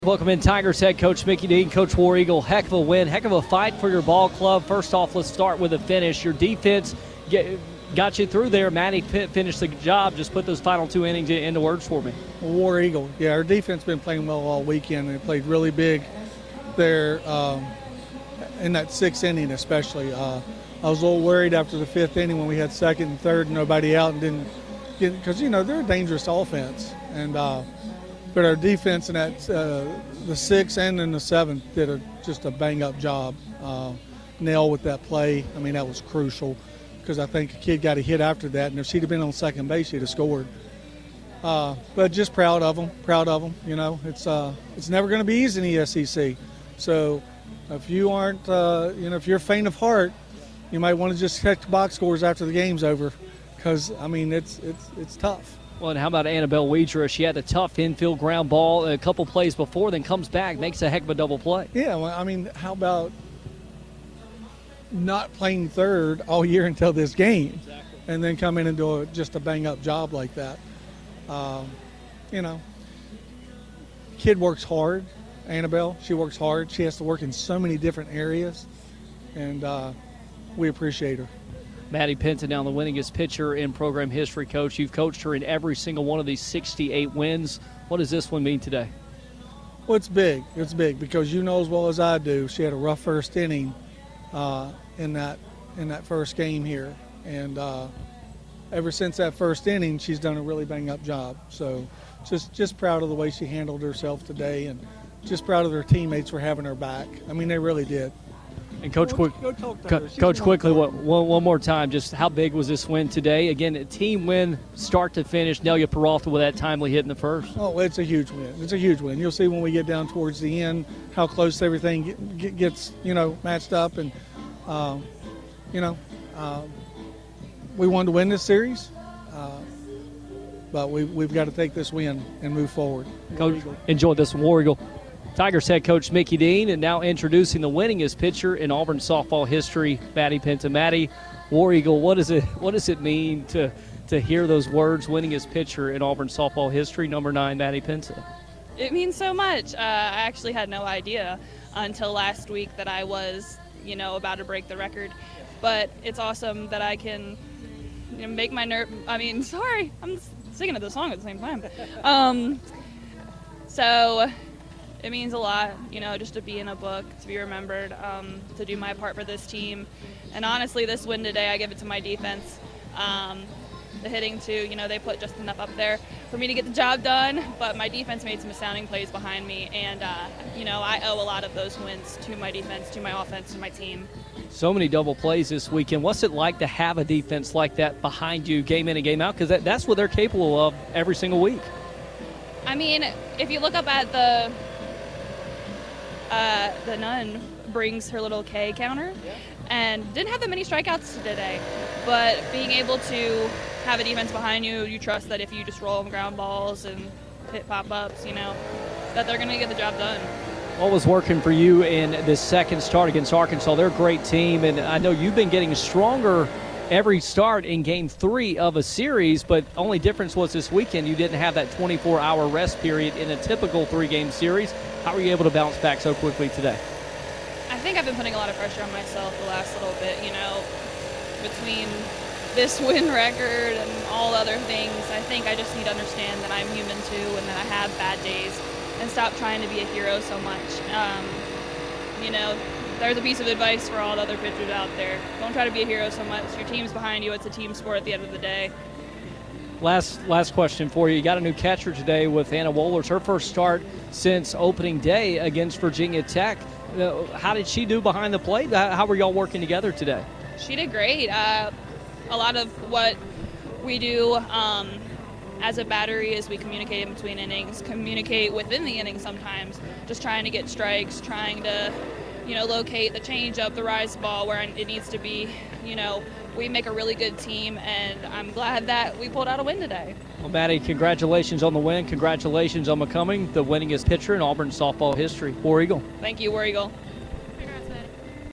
Welcome in, Tigers head coach Mickey Dean, Coach War Eagle. Heck of a win, heck of a fight for your ball club. First off, let's start with a finish. Your defense got you through there. Maddie finished the job. Just put those final two innings into words for me. War Eagle, yeah, our defense been playing well all weekend. They played really big there in that sixth inning especially. I was a little worried after the fifth inning when we had second and third and nobody out and didn't get, because, they're a dangerous offense. And but our defense in that the sixth and in the seventh did just a bang-up job. Nell with that play, that was crucial because I think a kid got a hit after that, and if she'd have been on second base, she'd have scored. But just proud of them. It's never going to be easy in the SEC. So if you aren't, if you're faint of heart, you might want to just check the box scores after the game's over because, it's tough. Well, and how about Annabelle Weidra? She had a tough infield ground ball a couple plays before, then comes back, makes a heck of a double play. Yeah, how about not playing third all year until this game, exactly, and then come in and do just a bang-up job like that? Kid works hard. Annabelle, she works hard. She has to work in so many different areas, and we appreciate her. Maddie Pinta, now the winningest pitcher in program history, Coach. You've coached her in every single one of these 68 wins. What does this one mean today? Well, it's big. It's big because you know as well as I do, she had a rough first inning in that first game here. And ever since that first inning, she's done a really bang-up job. So just proud of the way she handled herself today and just proud of her teammates for having her back. They really did. And Coach, Coach, quickly, one more time, just how big was this win today? Again, a team win, start to finish. Nelia Peralta with that timely hit in the first. Oh, it's a huge win. It's a huge win. You'll see when we get down towards the end how close everything gets, matched up. And, we wanted to win this series, but we've got to take this win and move forward. Coach, enjoy this one, War Eagle. Tigers head coach Mickey Dean, and now introducing the winningest pitcher in Auburn softball history, Maddie Pinta. Maddie, War Eagle, what does it mean to hear those words, winningest pitcher in Auburn softball history, number 9, Maddie Pinta? It means so much. I actually had no idea until last week that I was, about to break the record. But it's awesome that I can make my I'm singing the song at the same time. So it means a lot, just to be in a book, to be remembered, to do my part for this team. And honestly, this win today, I give it to my defense. The hitting, too, they put just enough up there for me to get the job done. But my defense made some astounding plays behind me. And, I owe a lot of those wins to my defense, to my offense, to my team. So many double plays this weekend. What's it like to have a defense like that behind you game in and game out? Because that's what they're capable of every single week. If you look up at the nun brings her little K counter and didn't have that many strikeouts today, but being able to have a defense behind you, you trust that if you just roll ground balls and hit pop-ups, that they're going to get the job done. What was working for you in this second start against Arkansas? They're a great team, and I know you've been getting stronger every start in Game 3 of a series, but only difference was this weekend you didn't have that 24-hour rest period in a typical 3-game series. How were you able to bounce back so quickly today? I think I've been putting a lot of pressure on myself the last little bit, between this win record and all other things. I think I just need to understand that I'm human too and that I have bad days and stop trying to be a hero so much. There's a piece of advice for all the other pitchers out there. Don't try to be a hero so much. Your team's behind you. It's a team sport at the end of the day. Last question for you. You got a new catcher today with Anna Wohlers. Her first start since opening day against Virginia Tech. How did she do behind the plate? How were y'all working together today? She did great. A lot of what we do as a battery is we communicate in between innings, communicate within the innings sometimes, just trying to get strikes, trying to locate the changeup, the rise ball where it needs to be. We make a really good team, and I'm glad that we pulled out a win today. Well, Maddie, congratulations on the win. Congratulations on becoming the winningest pitcher in Auburn softball history. War Eagle. Thank you, War Eagle.